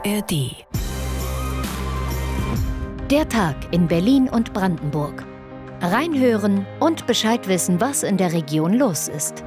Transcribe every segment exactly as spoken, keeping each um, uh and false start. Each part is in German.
A R D. Der Tag in Berlin und Brandenburg. Reinhören und Bescheid wissen, was in der Region los ist.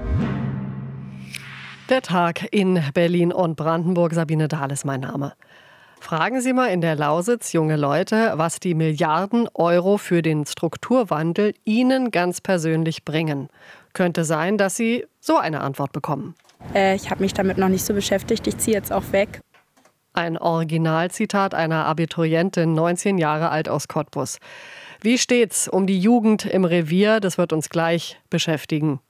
Der Tag in Berlin und Brandenburg. Sabine Dahl ist mein Name. Fragen Sie mal in der Lausitz junge Leute, was die Milliarden Euro für den Strukturwandel Ihnen ganz persönlich bringen. Könnte sein, dass Sie so eine Antwort bekommen. Äh, ich habe mich damit noch nicht so beschäftigt. Ich ziehe jetzt auch weg. Ein Originalzitat einer Abiturientin, neunzehn Jahre alt aus Cottbus. Wie steht's um die Jugend im Revier? Das wird uns gleich beschäftigen.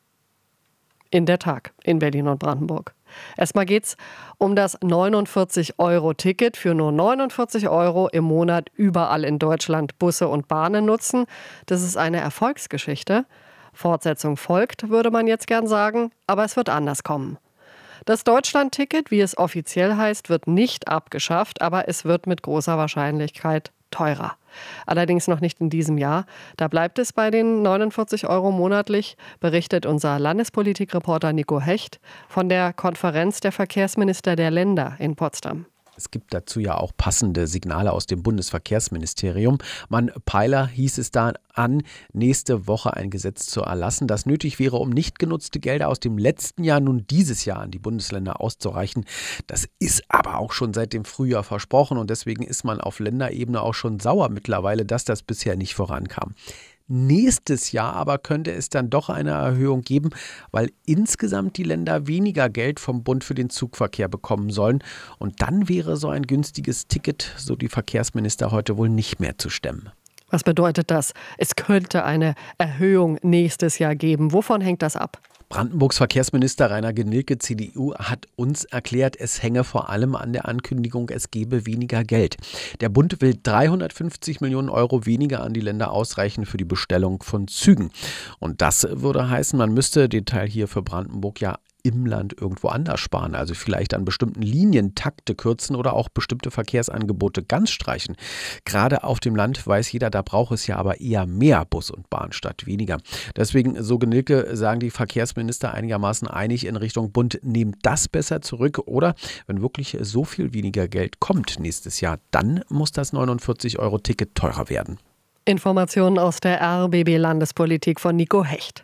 In der Tag in Berlin und Brandenburg. Erstmal geht's um das neunundvierzig Euro Ticket. Für nur neunundvierzig Euro im Monat überall in Deutschland Busse und Bahnen nutzen. Das ist eine Erfolgsgeschichte. Fortsetzung folgt, würde man jetzt gern sagen, aber es wird anders kommen. Das Deutschland-Ticket, wie es offiziell heißt, wird nicht abgeschafft, aber es wird mit großer Wahrscheinlichkeit teurer. Allerdings noch nicht in diesem Jahr. Da bleibt es bei den neunundvierzig Euro monatlich, berichtet unser Landespolitikreporter Nico Hecht von der Konferenz der Verkehrsminister der Länder in Potsdam. Es gibt dazu ja auch passende Signale aus dem Bundesverkehrsministerium. Man Peiler hieß es da an, nächste Woche ein Gesetz zu erlassen, das nötig wäre, um nicht genutzte Gelder aus dem letzten Jahr nun dieses Jahr an die Bundesländer auszureichen. Das ist aber auch schon seit dem Frühjahr versprochen und deswegen ist man auf Länderebene auch schon sauer mittlerweile, dass das bisher nicht vorankam. Nächstes Jahr aber könnte es dann doch eine Erhöhung geben, weil insgesamt die Länder weniger Geld vom Bund für den Zugverkehr bekommen sollen. Und dann wäre so ein günstiges Ticket, so die Verkehrsminister, heute wohl nicht mehr zu stemmen. Was bedeutet das? Es könnte eine Erhöhung nächstes Jahr geben. Wovon hängt das ab? Brandenburgs Verkehrsminister Rainer Gnilke, C D U, hat uns erklärt, es hänge vor allem an der Ankündigung, es gebe weniger Geld. Der Bund will dreihundertfünfzig Millionen Euro weniger an die Länder ausreichen für die Bestellung von Zügen. Und das würde heißen, man müsste den Teil hier für Brandenburg ja im Land irgendwo anders sparen, also vielleicht an bestimmten Linien Takte kürzen oder auch bestimmte Verkehrsangebote ganz streichen. Gerade auf dem Land weiß jeder, da braucht es ja aber eher mehr Bus und Bahn statt weniger. Deswegen, so Gnilke, sagen die Verkehrsminister einigermaßen einig in Richtung Bund, nehmt das besser zurück oder wenn wirklich so viel weniger Geld kommt nächstes Jahr, dann muss das neunundvierzig Euro Ticket teurer werden. Informationen aus der R B B Landespolitik von Nico Hecht.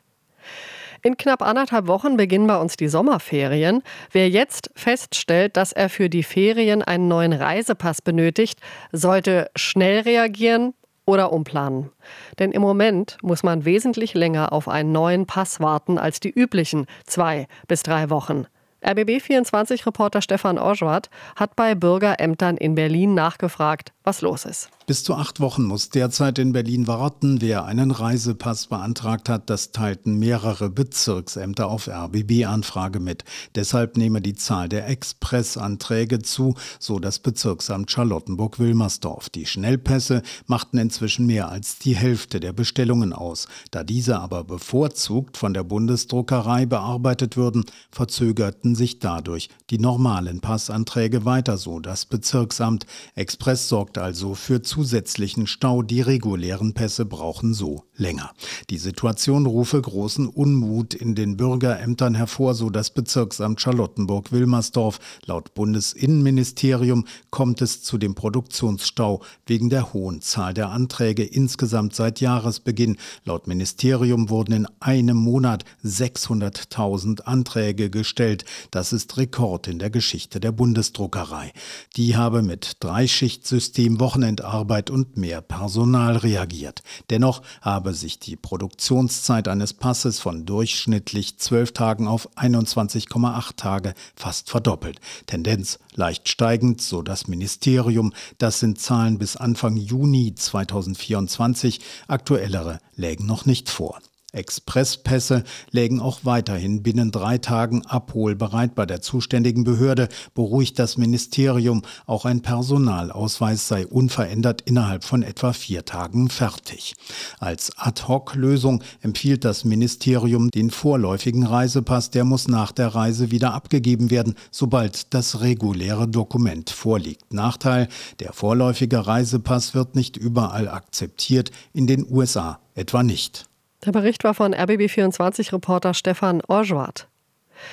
In knapp anderthalb Wochen beginnen bei uns die Sommerferien. Wer jetzt feststellt, dass er für die Ferien einen neuen Reisepass benötigt, sollte schnell reagieren oder umplanen. Denn im Moment muss man wesentlich länger auf einen neuen Pass warten als die üblichen zwei bis drei Wochen. R B B vierundzwanzig-Reporter Stefan Orschwart hat bei Bürgerämtern in Berlin nachgefragt, was los ist. Bis zu acht Wochen muss derzeit in Berlin warten, wer einen Reisepass beantragt hat. Das teilten mehrere Bezirksämter auf R B B-Anfrage mit. Deshalb nehme die Zahl der Expressanträge zu, so das Bezirksamt Charlottenburg-Wilmersdorf. Die Schnellpässe machten inzwischen mehr als die Hälfte der Bestellungen aus. Da diese aber bevorzugt von der Bundesdruckerei bearbeitet würden, verzögerten sich dadurch die normalen Passanträge weiter, so das Bezirksamt. Express sorgt also für zusätzlichen Stau, die regulären Pässe brauchen so länger. Die Situation rufe großen Unmut in den Bürgerämtern hervor, so das Bezirksamt Charlottenburg-Wilmersdorf. Laut Bundesinnenministerium kommt es zu dem Produktionsstau wegen der hohen Zahl der Anträge insgesamt seit Jahresbeginn. Laut Ministerium wurden in einem Monat sechshunderttausend Anträge gestellt. Das ist Rekord in der Geschichte der Bundesdruckerei. Die habe mit Dreischichtsystem, Wochenendarbeit und mehr Personal reagiert. Dennoch habe sich die Produktionszeit eines Passes von durchschnittlich zwölf Tagen auf einundzwanzig Komma acht Tage fast verdoppelt. Tendenz leicht steigend, so das Ministerium. Das sind Zahlen bis Anfang Juni zweitausendvierundzwanzig. Aktuellere lägen noch nicht vor. Expresspässe lägen auch weiterhin binnen drei Tagen abholbereit bei der zuständigen Behörde, beruhigt das Ministerium. Auch ein Personalausweis sei unverändert innerhalb von etwa vier Tagen fertig. Als Ad-hoc-Lösung empfiehlt das Ministerium den vorläufigen Reisepass. Der muss nach der Reise wieder abgegeben werden, sobald das reguläre Dokument vorliegt. Nachteil: Der vorläufige Reisepass wird nicht überall akzeptiert, in den U S A etwa nicht. Der Bericht war von R B B vierundzwanzig-Reporter Stefan Orschwart.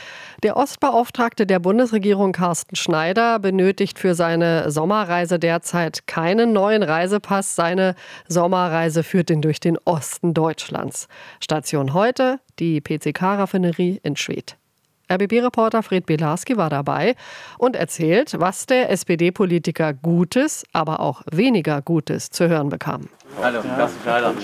Der Ostbeauftragte der Bundesregierung Carsten Schneider benötigt für seine Sommerreise derzeit keinen neuen Reisepass. Seine Sommerreise führt ihn durch den Osten Deutschlands. Station heute, die P C K-Raffinerie in Schwedt. R B B-Reporter Fred Pilarski war dabei und erzählt, was der S P D-Politiker Gutes, aber auch weniger Gutes zu hören bekam. Hallo, Carsten Schneider.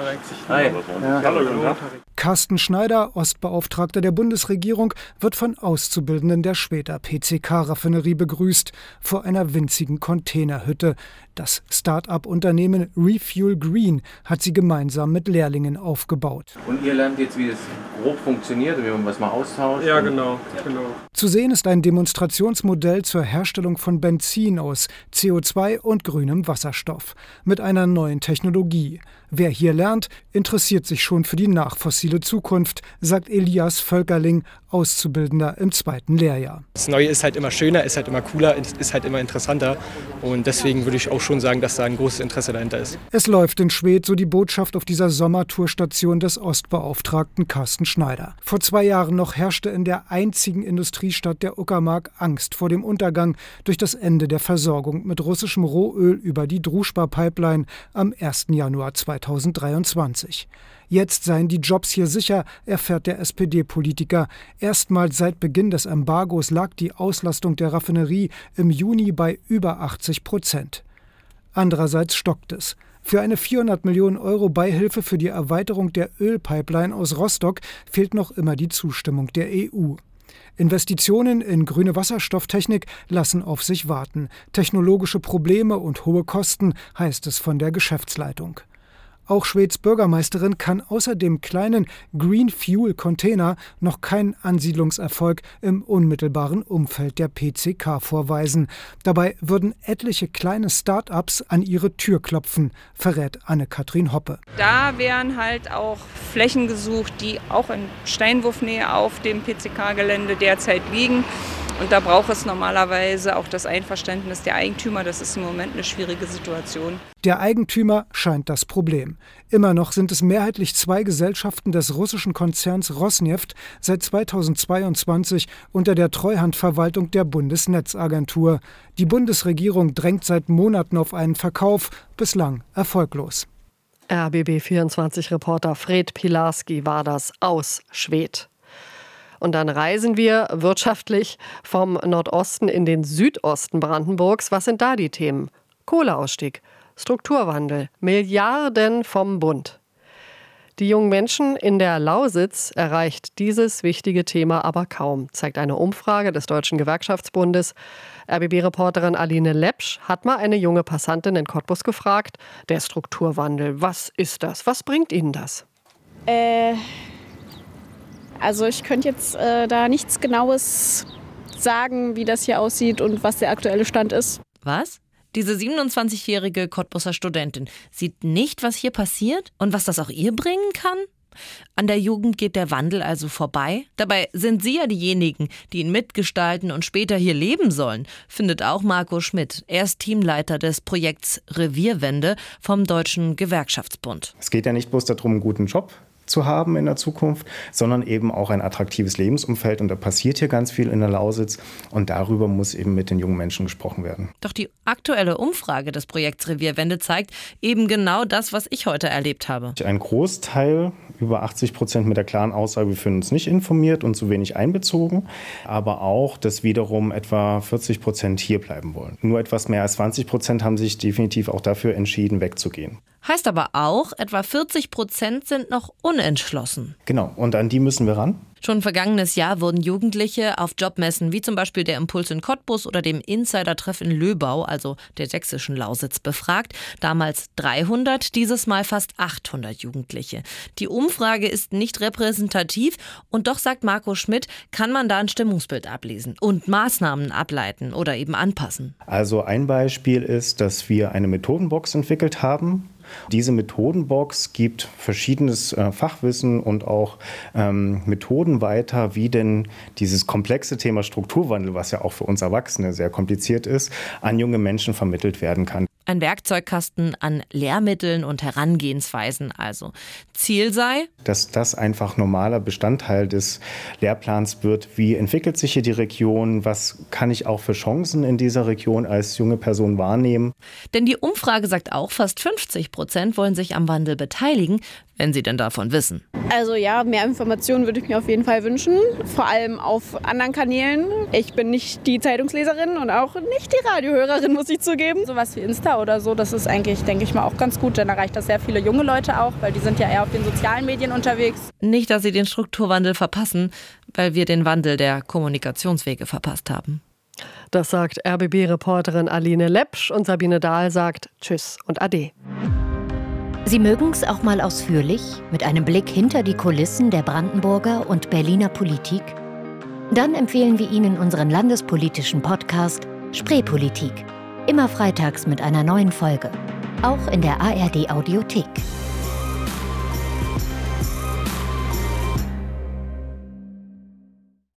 Hi. Ja. Hallo. Carsten Schneider, Ostbeauftragter der Bundesregierung, wird von Auszubildenden der Schwedter P C K-Raffinerie begrüßt, vor einer winzigen Containerhütte. Das Start-up-Unternehmen Refuel Green hat sie gemeinsam mit Lehrlingen aufgebaut. Und ihr lernt jetzt, wie es grob funktioniert und wie man was mal austauscht? Ja, genau, genau. Zu sehen ist ein Demonstrationsmodell zur Herstellung von Benzin aus C O zwei und grünem Wasserstoff mit einer neuen Technologie. Wer hier lernt, interessiert sich schon für die nachfossile Zukunft, sagt Elias Völkerling, Auszubildender im zweiten Lehrjahr. Das Neue ist halt immer schöner, ist halt immer cooler, ist halt immer interessanter. Und deswegen würde ich auch schon sagen, dass da ein großes Interesse dahinter ist. Es läuft in Schwedt, so die Botschaft auf dieser Sommertourstation des Ostbeauftragten Carsten Schneider. Vor zwei Jahren noch herrschte in der einzigen Industriestadt der Uckermark Angst vor dem Untergang durch das Ende der Versorgung mit russischem Rohöl über die Druschba-Pipeline am ersten Januar zweitausenddreiundzwanzig. Jetzt seien die Jobs hier sicher, erfährt der S P D-Politiker. Erstmals seit Beginn des Embargos lag die Auslastung der Raffinerie im Juni bei über achtzig Prozent. Andererseits stockt es. Für eine vierhundert Millionen Euro Beihilfe für die Erweiterung der Ölpipeline aus Rostock fehlt noch immer die Zustimmung der E U. Investitionen in grüne Wasserstofftechnik lassen auf sich warten. Technologische Probleme und hohe Kosten, heißt es von der Geschäftsleitung. Auch Schweds Bürgermeisterin kann außer dem kleinen Green Fuel Container noch keinen Ansiedlungserfolg im unmittelbaren Umfeld der P C K vorweisen. Dabei würden etliche kleine Start-ups an ihre Tür klopfen, verrät Anne-Kathrin Hoppe. Da wären halt auch Flächen gesucht, die auch in Steinwurfnähe auf dem P C K-Gelände derzeit liegen. Und da braucht es normalerweise auch das Einverständnis der Eigentümer. Das ist im Moment eine schwierige Situation. Der Eigentümer scheint das Problem. Immer noch sind es mehrheitlich zwei Gesellschaften des russischen Konzerns Rosneft, seit zweitausendzweiundzwanzig unter der Treuhandverwaltung der Bundesnetzagentur. Die Bundesregierung drängt seit Monaten auf einen Verkauf, bislang erfolglos. R B B vierundzwanzig-Reporter Fred Pilarski war das aus Schwedt. Und dann reisen wir wirtschaftlich vom Nordosten in den Südosten Brandenburgs. Was sind da die Themen? Kohleausstieg, Strukturwandel, Milliarden vom Bund. Die jungen Menschen in der Lausitz erreicht dieses wichtige Thema aber kaum, zeigt eine Umfrage des Deutschen Gewerkschaftsbundes. R B B-Reporterin Aline Lepsch hat mal eine junge Passantin in Cottbus gefragt, der Strukturwandel, was ist das? Was bringt Ihnen das? Äh... Also ich könnte jetzt äh, da nichts Genaues sagen, wie das hier aussieht und was der aktuelle Stand ist. Was? Diese siebenundzwanzigjährige Cottbuser Studentin sieht nicht, was hier passiert und was das auch ihr bringen kann? An der Jugend geht der Wandel also vorbei? Dabei sind sie ja diejenigen, die ihn mitgestalten und später hier leben sollen, findet auch Marco Schmidt. Er ist Teamleiter des Projekts Revierwende vom Deutschen Gewerkschaftsbund. Es geht ja nicht bloß darum, einen guten Job zu haben in der Zukunft, sondern eben auch ein attraktives Lebensumfeld. Und da passiert hier ganz viel in der Lausitz. Und darüber muss eben mit den jungen Menschen gesprochen werden. Doch die aktuelle Umfrage des Projekts Revierwende zeigt eben genau das, was ich heute erlebt habe. Ein Großteil, über achtzig Prozent, mit der klaren Aussage, wir fühlen uns nicht informiert und zu wenig einbezogen. Aber auch, dass wiederum etwa vierzig Prozent hier bleiben wollen. Nur etwas mehr als zwanzig Prozent haben sich definitiv auch dafür entschieden, wegzugehen. Heißt aber auch, etwa vierzig Prozent sind noch unentschlossen. Genau, und an die müssen wir ran. Schon vergangenes Jahr wurden Jugendliche auf Jobmessen wie zum Beispiel der Impuls in Cottbus oder dem Insider-Treff in Löbau, also der sächsischen Lausitz, befragt. Damals dreihundert, dieses Mal fast achthundert Jugendliche. Die Umfrage ist nicht repräsentativ und doch, sagt Marco Schmidt, kann man da ein Stimmungsbild ablesen und Maßnahmen ableiten oder eben anpassen. Also ein Beispiel ist, dass wir eine Methodenbox entwickelt haben. Diese Methodenbox gibt verschiedenes äh, Fachwissen und auch ähm, Methoden weiter, wie denn dieses komplexe Thema Strukturwandel, was ja auch für uns Erwachsene sehr kompliziert ist, an junge Menschen vermittelt werden kann. Ein Werkzeugkasten an Lehrmitteln und Herangehensweisen also. Ziel sei, dass das einfach normaler Bestandteil des Lehrplans wird. Wie entwickelt sich hier die Region? Was kann ich auch für Chancen in dieser Region als junge Person wahrnehmen? Denn die Umfrage sagt auch, fast fünfzig Prozent wollen sich am Wandel beteiligen, wenn sie denn davon wissen. Also ja, mehr Informationen würde ich mir auf jeden Fall wünschen, vor allem auf anderen Kanälen. Ich bin nicht die Zeitungsleserin und auch nicht die Radiohörerin, muss ich zugeben. Sowas wie Insta oder so, das ist eigentlich, denke ich mal, auch ganz gut, denn erreicht das sehr viele junge Leute auch, weil die sind ja eher auf den sozialen Medien unterwegs. Nicht, dass sie den Strukturwandel verpassen, weil wir den Wandel der Kommunikationswege verpasst haben. Das sagt R B B-Reporterin Aline Lepsch und Sabine Dahl sagt Tschüss und Ade. Sie mögen's auch mal ausführlich, mit einem Blick hinter die Kulissen der Brandenburger und Berliner Politik? Dann empfehlen wir Ihnen unseren landespolitischen Podcast Spreepolitik. Immer freitags mit einer neuen Folge. Auch in der A R D-Audiothek.